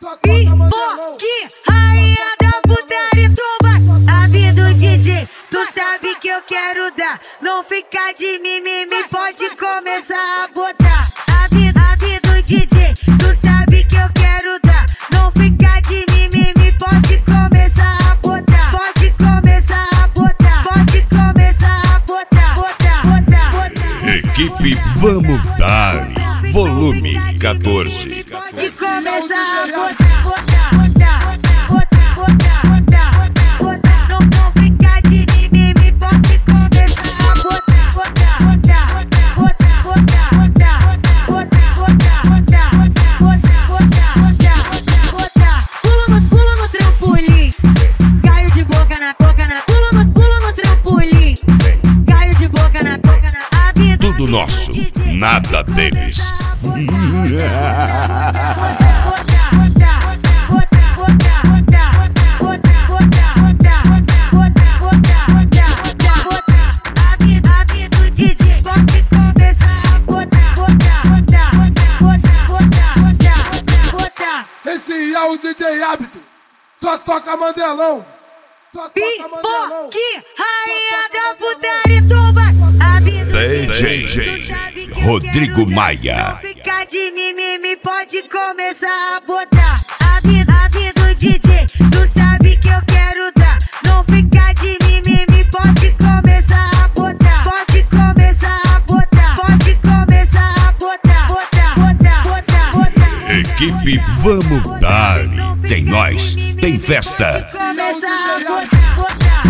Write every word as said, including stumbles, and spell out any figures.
Pipoque, rainha da putaria, tu vai. A vida do D J, tu sabe que eu quero dar. Não fica de mimimi, pode começar a botar. A vida, a vida do D J, tu sabe que eu quero dar. Não fica de mimimi, pode começar a botar. Pode começar a botar, pode começar a botar. Botar, botar, botar. Equipe Vamos Dar, volume quatorze. Pode começar a botar, botar, botar, botar, botar, botar, botar. Não, não fica de mimimi, pode começar a botar, botar, botar, botar, botar, botar, botar, botar, botar, botar, botar, botar, botar. Pulo no, pulo no trampolim, caio de boca na boca na. Pulo no, pulo no trampolim, caio de boca na boca na. A vida Tudo nosso, nada deles. Esse é o D J Hábito, só toca Mandelão. Pipoque, rainha da putaria, tu vai. D J Rodrigo Maia. Não fica de mimimi, pode começar a botar. A vida, a vida do D J, tu sabe que eu quero dar. Não fica de mimimi, pode começar a botar. Pode começar a botar, pode começar a botar. Botar, botar, botar, botar. Equipe Vamos Dar. Tem nós, tem festa. Começar a botar, botar.